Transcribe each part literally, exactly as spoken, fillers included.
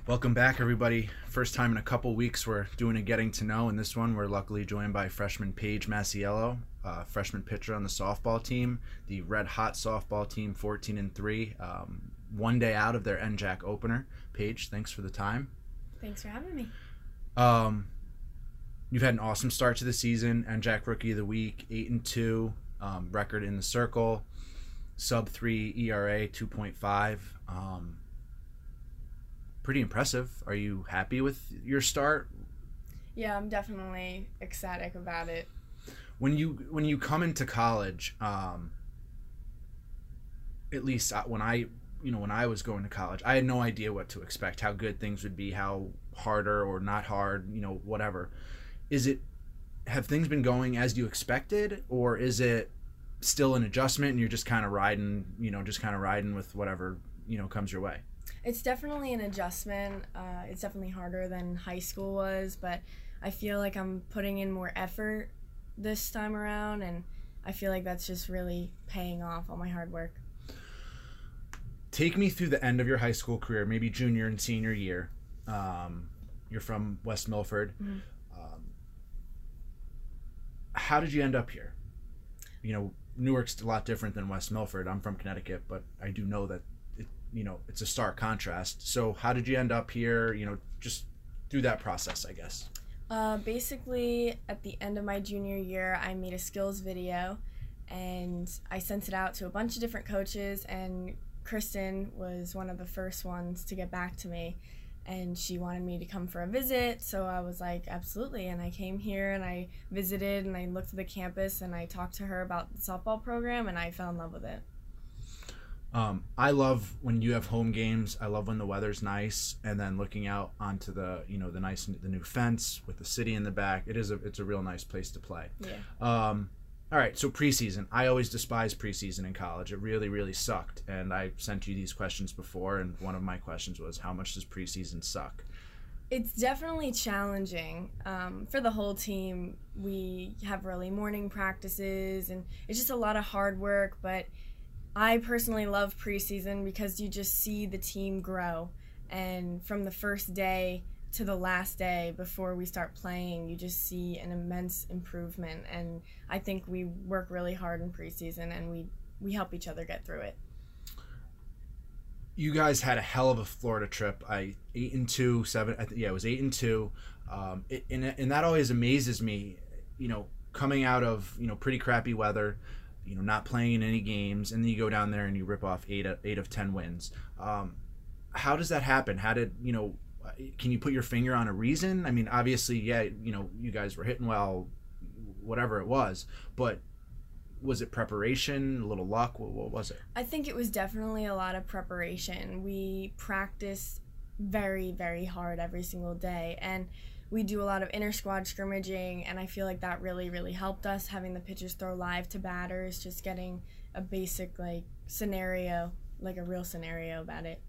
Welcome back, everybody. First time in a couple weeks we're doing a getting to know. In this one, we're luckily joined by freshman Paige Masiello, uh, freshman pitcher on the softball team, the red hot softball team, fourteen and three, um, one day out of their N J A C opener. Paige, thanks for the time. Thanks for having me. Um, you've had an awesome start to the season. N J A C Rookie of the Week, eight and two, um, record in the circle, sub three E R A, two point five. Um, pretty impressive. Are you happy with your start? Yeah, I'm definitely ecstatic about it. When you when you come into college, um, at least when I you know when I was going to college, I had no idea what to expect, how good things would be, how harder or not hard, you know, whatever. Is it have things been going as you expected, or is it still an adjustment and you're just kind of riding, you know, just kind of riding with whatever, you know, comes your way? It's definitely an adjustment. Uh, it's definitely harder than high school was, but I feel like I'm putting in more effort this time around, and I feel like that's just really paying off all my hard work. Take me through the end of your high school career, maybe junior and senior year. Um, you're from West Milford. Mm-hmm. Um, how did you end up here? You know, Newark's a lot different than West Milford. I'm from Connecticut, but I do know that it, you know, it's a stark contrast. So how did you end up here? You know, just through that process, I guess. Uh, basically, at the end of my junior year, I made a skills video, and I sent it out to a bunch of different coaches, and Kristen was one of the first ones to get back to me, and she wanted me to come for a visit, so I was like, absolutely, and I came here, and I visited, and I looked at the campus, and I talked to her about the softball program, and I fell in love with it. Um, I love when you have home games. I love when the weather's nice, and then looking out onto the, you know, the nice, the new fence with the city in the back. It is a, it's a real nice place to play. Yeah. Um, all right. So preseason, I always despised preseason in college. It really, really sucked. And I sent you these questions before, and one of my questions was, how much does preseason suck? It's definitely challenging. Um, for the whole team, we have early morning practices, and it's just a lot of hard work, but I personally love preseason because you just see the team grow, and from the first day to the last day before we start playing, you just see an immense improvement, and I think we work really hard in preseason, and we, we help each other get through it. You guys had a hell of a Florida trip. I eight and two, seven. I th- yeah, it was eight and two, um, it, and and that always amazes me. You know, coming out of you know pretty crappy weather, you know, not playing in any games, and then you go down there and you rip off eight of, eight of ten wins. Um, how does that happen? How did you know? Can you put your finger on a reason? I mean, obviously, yeah, you know, you guys were hitting well, whatever it was, but was it preparation, a little luck? What, what was it? I think it was definitely a lot of preparation. We practiced very, very hard every single day, and we do a lot of inter-squad scrimmaging, and I feel like that really, really helped us, having the pitchers throw live to batters, just getting a basic, like, scenario, like a real scenario about it.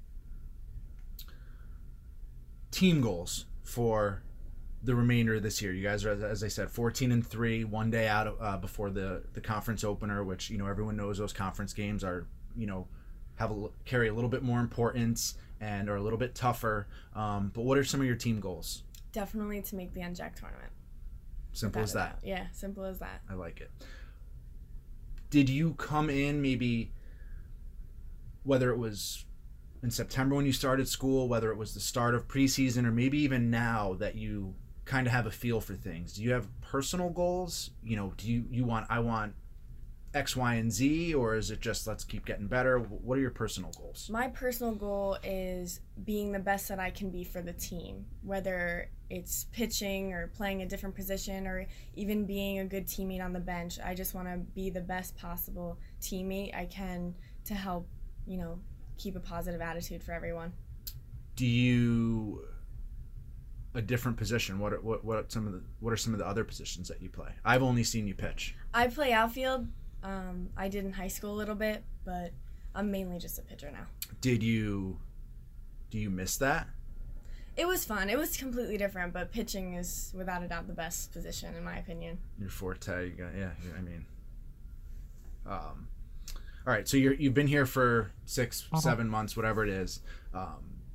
Team goals for the remainder of this year. You guys are, as I said, fourteen and three, one day out uh, before the, the conference opener, which, you know, everyone knows those conference games are, you know, have a, carry a little bit more importance and are a little bit tougher. Um, but what are some of your team goals? Definitely to make the N J A C tournament. Simple as that. Yeah, simple as that. I like it. Did you come in maybe, whether it was in September when you started school, whether it was the start of preseason, or maybe even now that you kind of have a feel for things? Do you have personal goals? You know, do you, you want, I want X, Y, and Z, or is it just let's keep getting better? What are your personal goals? My personal goal is being the best that I can be for the team, whether it's pitching or playing a different position or even being a good teammate on the bench. I just want to be the best possible teammate I can to help, you know, keep a positive attitude for everyone. Do you a different position? What are, what what some of the what are some of the other positions that you play? I've only seen you pitch. I play outfield. Um, I did in high school a little bit, but I'm mainly just a pitcher now. Did you, do you miss that? It was fun. It was completely different, but pitching is without a doubt the best position in my opinion. Your forte, you got, yeah, I mean. Um, all right, so you're, you've been here for six, seven months, whatever it is. Um,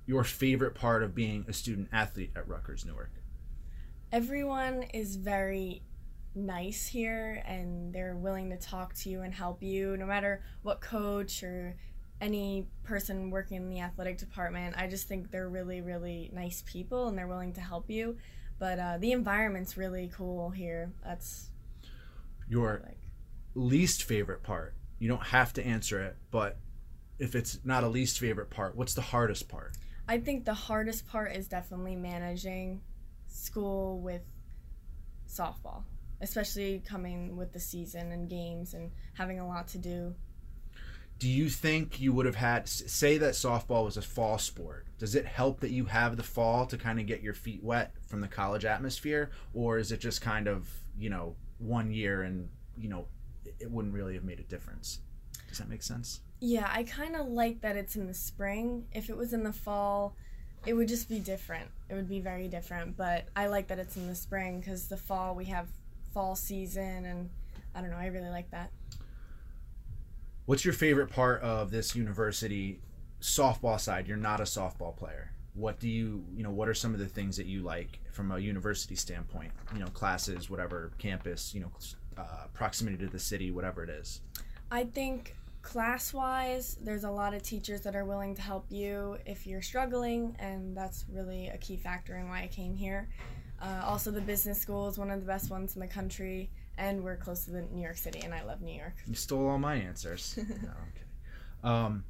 your favorite part of being a student athlete at Rutgers Newark? Everyone is very nice here, and they're willing to talk to you and help you, no matter what coach or any person working in the athletic department. I just think they're really, really nice people, and they're willing to help you. But uh, the environment's really cool here. That's your like. least favorite part. You don't have to answer it, but if it's not a least favorite part, what's the hardest part? I think the hardest part is definitely managing school with softball, especially coming with the season and games and having a lot to do. Do you think you would have had, say that softball was a fall sport, does it help that you have the fall to kind of get your feet wet from the college atmosphere? Or is it just kind of, you know, one year and, you know, it wouldn't really have made a difference? Does that make sense? Yeah, I kind of like that it's in the spring. If it was in the fall, it would just be different. It would be very different. But I like that it's in the spring because the fall we have fall season, and I don't know, I really like that. What's your favorite part of this university softball side? You're not a softball player. What do you, you know, what are some of the things that you like from a university standpoint? You know, classes, whatever, campus, you know, uh, proximity to the city, whatever it is. I think class-wise, there's a lot of teachers that are willing to help you if you're struggling, and that's really a key factor in why I came here. Uh, also, the business school is one of the best ones in the country, and we're close to the New York City, and I love New York. You stole all my answers. No, okay. Um,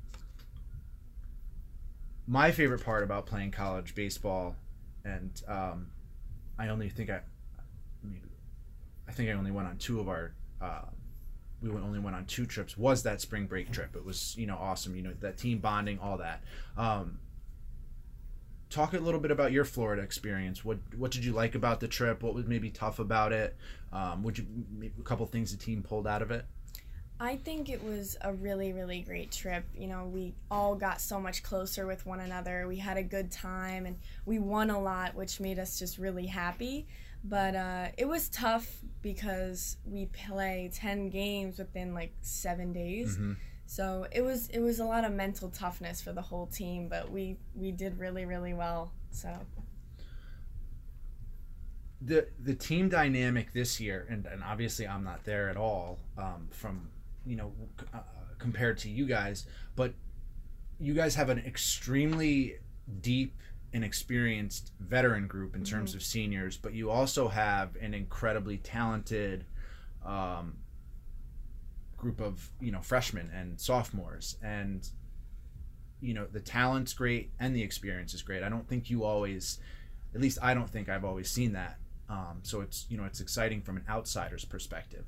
my favorite part about playing college baseball, and um, I only think I, maybe, I think I only went on two of our. Uh, we only went on two trips. Was that spring break trip? It was, you know, awesome. You know, that team bonding, all that. Um, talk a little bit about your Florida experience. What what did you like about the trip? What was maybe tough about it? Um, would you maybe a couple things the team pulled out of it? I think it was a really, really great trip. You know, we all got so much closer with one another. We had a good time, and we won a lot, which made us just really happy. But uh, it was tough because we play ten games within like seven days. Mm-hmm. So it was it was a lot of mental toughness for the whole team, but we, we did really, really well. So the the team dynamic this year, and, and obviously I'm not there at all um, from, you know, uh, compared to you guys, but you guys have an extremely deep and experienced veteran group in terms mm-hmm. of seniors, but you also have an incredibly talented um, group of, you know, freshmen and sophomores, and you know, the talent's great and the experience is great. I don't think you always, at least I don't think I've always seen that. Um, so it's, you know, it's exciting from an outsider's perspective.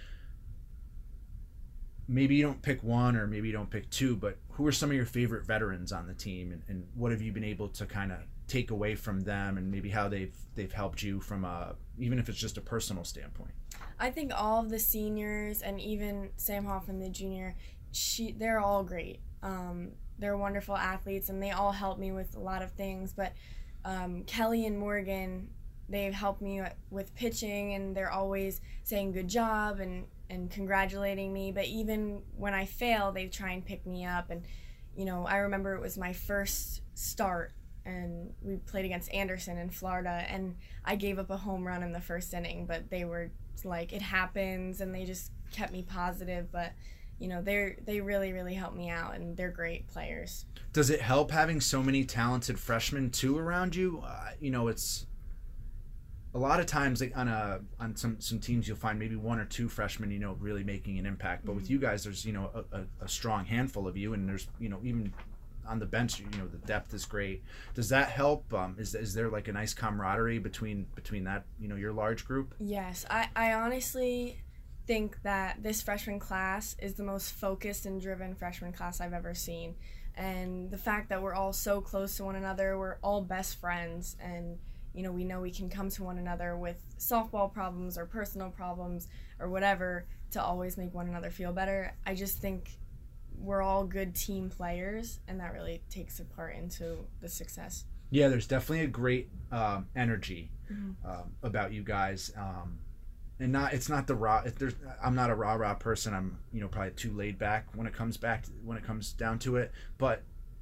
Maybe you don't pick one, or maybe you don't pick two, but who are some of your favorite veterans on the team, and, and what have you been able to kind of take away from them, and maybe how they've they've helped you from a, even if it's just a personal standpoint? I think all of the seniors, and even Sam Hoffman, the junior, she they're all great. Um, they're wonderful athletes, and they all help me with a lot of things. But um, Kelly and Morgan, they've helped me with pitching, and they're always saying good job and and congratulating me. But even when I fail, they try and pick me up. And you know, I remember it was my first start, and we played against Anderson in Florida, and I gave up a home run in the first inning, but they were like, it happens, and they just kept me positive. But you know, they're they really really helped me out, and they're great players. Does it help having so many talented freshmen too around you? Uh, you know, it's a lot of times, like on a on some some teams, you'll find maybe one or two freshmen, you know, really making an impact. But mm-hmm. with you guys, there's, you know, a, a, a strong handful of you, and there's, you know, even on the bench, you know, the depth is great. Does that help? Um, is is there like a nice camaraderie between between that, you know, your large group? Yes, I I honestly think that this freshman class is the most focused and driven freshman class I've ever seen, and the fact that we're all so close to one another, we're all best friends, and you know, we know we can come to one another with softball problems or personal problems or whatever to always make one another feel better. I just think we're all good team players, and that really takes a part into the success. Yeah, there's definitely a great um, energy mm-hmm. um, about you guys, um, and not it's not the raw. If there's, I'm not a rah rah person. I'm, you know, probably too laid back when it comes back to, when it comes down to it. But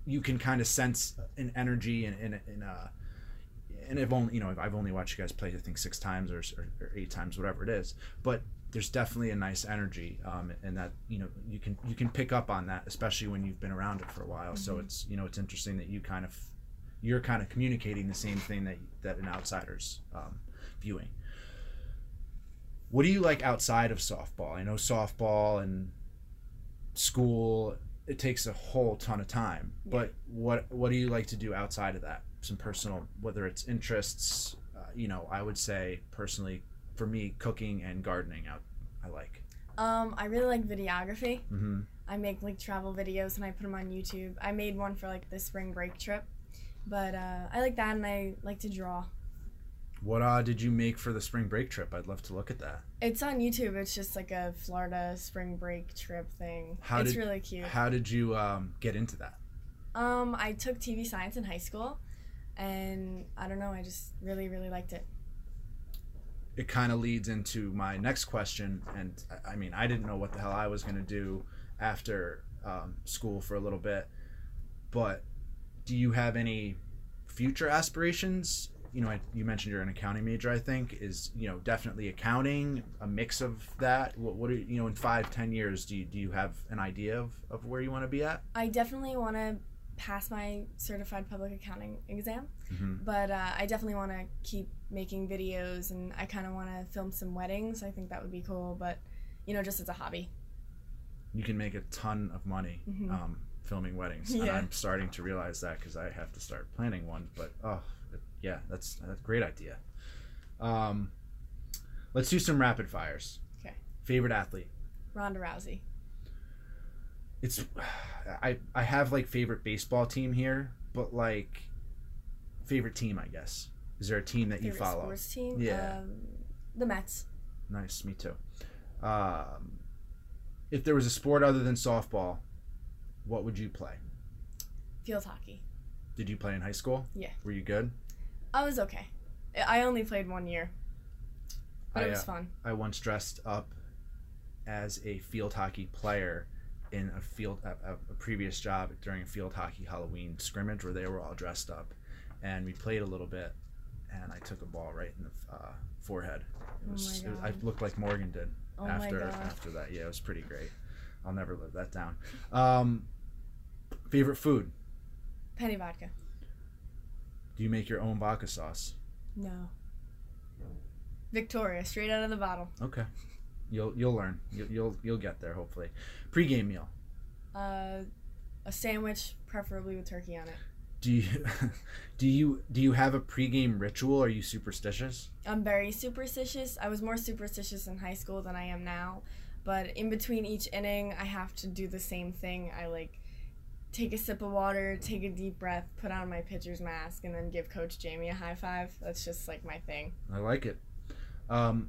you can kind of sense an energy and in in uh and I've only you know I've only watched you guys play I think six times or, or, or eight times, whatever it is, but there's definitely a nice energy, um, and that you know you can you can pick up on that, especially when you've been around it for a while. Mm-hmm. So it's you know it's interesting that you kind of you're kind of communicating the same thing that that an outsider's um, viewing. What do you like outside of softball? I know softball and school, it takes a whole ton of time, yeah. But what what do you like to do outside of that? Some personal, whether it's interests, uh, you know, I would say personally, for me, cooking and gardening out I like. Um, I really like videography. Mm-hmm. I make like travel videos and I put them on YouTube. I made one for like the spring break trip, but uh, I like that, and I like to draw. What uh, did you make for the spring break trip? I'd love to look at that. It's on YouTube. It's just like a Florida spring break trip thing. How it's did, really cute. How did you um, get into that? Um, I took T V science in high school, and I don't know, I just really, really liked it. It kind of leads into my next question, and I mean, I didn't know what the hell I was going to do after um, school for a little bit, but do you have any future aspirations? You know, I, you mentioned you're an accounting major, I think. Is, you know, definitely accounting, a mix of that? What, what are, you know, in five, ten years, do you, do you have an idea of, of where you want to be at? I definitely want to pass my certified public accounting exam, mm-hmm. but uh, I definitely want to keep making videos, and I kind of want to film some weddings. I think that would be cool, but, you know, just as a hobby. You can make a ton of money mm-hmm. um, filming weddings, yeah. and I'm starting to realize that because I have to start planning one, but oh, yeah, that's, that's a great idea. Um, let's do some rapid fires. Okay. Favorite athlete? Ronda Rousey. It's, I I have like favorite baseball team here, but like favorite team, I guess. Is there a team that favorite you follow? Sports team? Yeah. Um, the Mets. Nice, me too. Um, if there was a sport other than softball, what would you play? Field hockey. Did you play in high school? Yeah. Were you good? I was okay. I only played one year, but I, it was uh, fun. I once dressed up as a field hockey player in a field a, a previous job during a field hockey Halloween scrimmage where they were all dressed up, and we played a little bit, and I took a ball right in the uh, forehead. It was, oh my God. It, I looked like Morgan did oh after my God. after that. Yeah, it was pretty great. I'll never live that down. Um, favorite food? Penny vodka. Do you make your own vodka sauce? No. Victoria, straight out of the bottle. Okay. You'll you'll learn. You'll you'll, you'll get there hopefully. Pre-game meal. Uh, a sandwich, preferably with turkey on it. Do you do you do you have a pre-game ritual? Are you superstitious? I'm very superstitious. I was more superstitious in high school than I am now, but in between each inning, I have to do the same thing. I like take a sip of water, take a deep breath, put on my pitcher's mask, and then give Coach Jamie a high five. That's just like my thing. I like it. Um,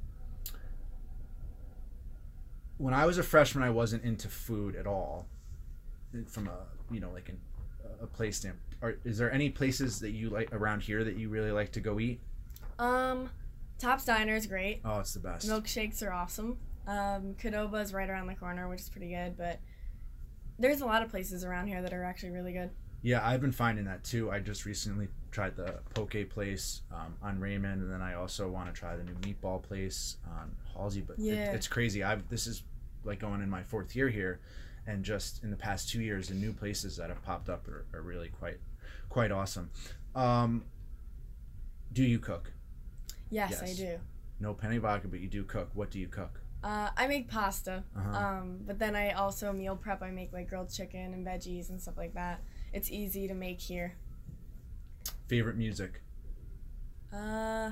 when I was a freshman, I wasn't into food at all. From a you know like an, a place stamp. Are, is there any places that you like around here that you really like to go eat? Um, Top's Diner is great. Oh, it's the best. Milkshakes are awesome. Um, Qdoba is right around the corner, which is pretty good, but there's a lot of places around here that are actually really good. Yeah, I've been finding that too. I just recently tried the poke place um, on Raymond, and then I also want to try the new meatball place on Halsey. But yeah. it, it's crazy. I've this is like going in my fourth year here, and just in the past two years, the new places that have popped up are, are really quite quite awesome. Um, do you cook? Yes, Yes. I do. No penny vodka, but you do cook. What do you cook? Uh, I make pasta, Uh-huh. um, but then I also meal prep. I make like grilled chicken and veggies and stuff like that. It's easy to make here. Favorite music? Uh,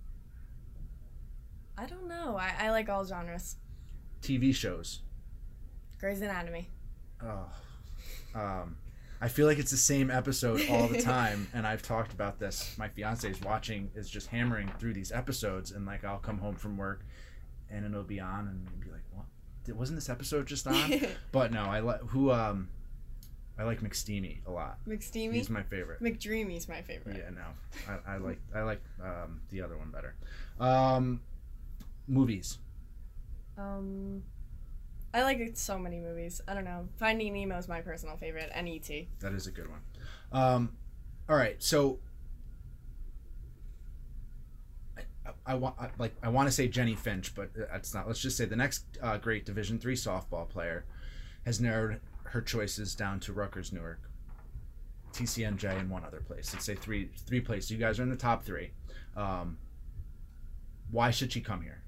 I don't know. I, I like all genres. T V shows? Grey's Anatomy. Oh, um, I feel like it's the same episode all the time, and I've talked about this. My fiance is watching, is just hammering through these episodes, and like I'll come home from work, and it'll be on, and I'll be like, "What? Wasn't this episode just on?" But no, I like who um, I like McSteamy a lot. McSteamy? He's my favorite. McDreamy's my favorite. Yeah, no, I, I like I like um, the other one better. Um, movies. Um, I like so many movies. I don't know. Finding Nemo is my personal favorite, and E T. That is a good one. Um, all right, so I, I, I want I, like I want to say Jenny Finch, but that's not. Let's just say the next uh, great Division three softball player has narrowed her choices down to Rutgers Newark, T C N J, and one other place. Let's say three three places. You guys are in the top three. Um, why should she come here?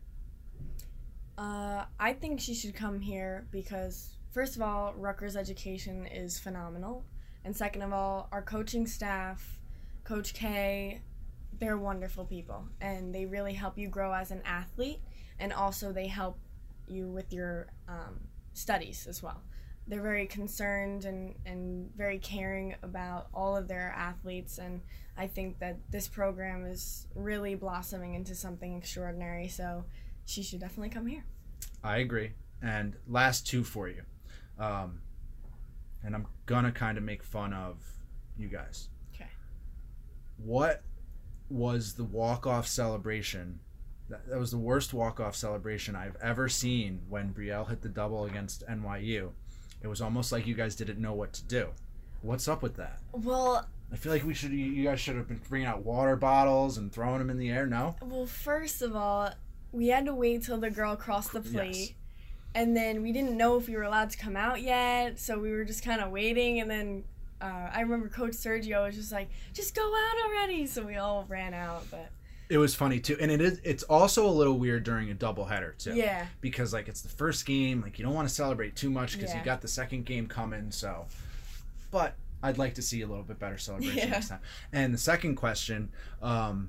Uh, I think she should come here because, first of all, Rutgers education is phenomenal. And second of all, our coaching staff, Coach K, they're wonderful people. And they really help you grow as an athlete. And also they help you with your um, studies as well. They're very concerned and, and very caring about all of their athletes. And I think that this program is really blossoming into something extraordinary. So she should definitely come here. I agree. And last two for you. Um, and I'm going to kind of make fun of you guys. Okay. What was the walk-off celebration? That, that was the worst walk-off celebration I've ever seen when Brielle hit the double against N Y U. It was almost like you guys didn't know what to do. What's up with that? Well, I feel like we should. You guys should have been bringing out water bottles and throwing them in the air. No. Well, first of all, we had to wait till the girl crossed the plate. Yes. And then we didn't know if we were allowed to come out yet, so we were just kind of waiting. And then uh, I remember Coach Sergio was just like, just go out already. So we all ran out. But it was funny, too. And it is. It's also a little weird during a doubleheader, too. Yeah. Because, like, it's the first game. Like, you don't want to celebrate too much because Yeah. you got the second game coming. So, but I'd like to see a little bit better celebration Yeah. this time. And the second question, um,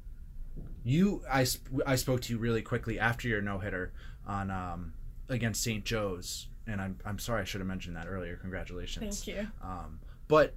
you, I, sp- I spoke to you really quickly after your no-hitter on um, against Saint Joe's, and I'm I'm sorry I should have mentioned that earlier. Congratulations. Thank you. Um, but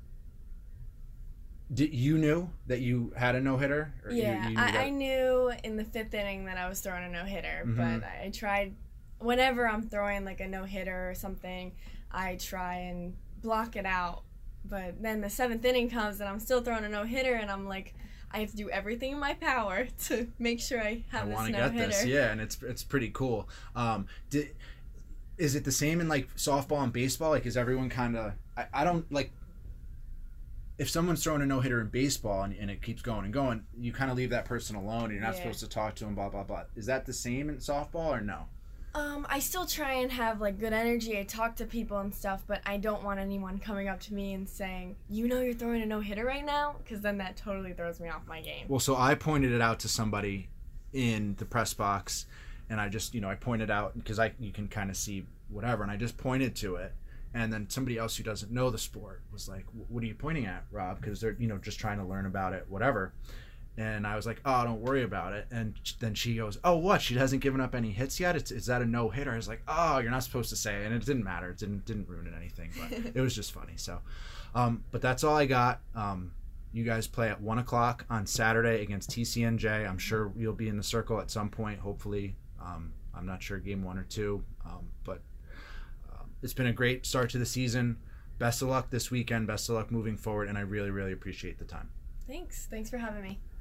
did you knew that you had a no-hitter? Or you- Yeah, you knew I, that- I knew in the fifth inning that I was throwing a no-hitter, Mhm. but I tried, whenever I'm throwing like a no-hitter or something, I try and block it out. But then the seventh inning comes and I'm still throwing a no-hitter, and I'm like, I have to do everything in my power to make sure I have I this want to no-hitter. get this, yeah, and it's it's pretty cool. Um, did, is it the same in like softball and baseball? Like, is everyone kind of? I, I don't like. If someone's throwing a no hitter in baseball and, and it keeps going and going, you kind of leave that person alone, and you're not Yeah. supposed to talk to them. Blah blah blah. Is that the same in softball or no? Um, I still try and have like good energy. I talk to people and stuff, but I don't want anyone coming up to me and saying, "You know, you're throwing a no hitter right now," because then that totally throws me off my game. Well, so I pointed it out to somebody in the press box, and I just, you know, I pointed out because I you can kind of see whatever, and I just pointed to it, and then somebody else who doesn't know the sport was like, "What are you pointing at, Rob?" Because they're, you know, just trying to learn about it, whatever. And I was like, "Oh, don't worry about it." And then she goes, "Oh, what? She hasn't given up any hits yet? It's, is that a no hitter?" I was like, "Oh, you're not supposed to say it." And it didn't matter. It didn't didn't ruin it anything, but it was just funny. So, um, but that's all I got. Um, you guys play at one o'clock on Saturday against T C N J. I'm sure you'll be in the circle at some point. Hopefully, um, I'm not sure game one or two, um, but um, it's been a great start to the season. Best of luck this weekend. Best of luck moving forward, and I really really appreciate the time. Thanks. Thanks for having me.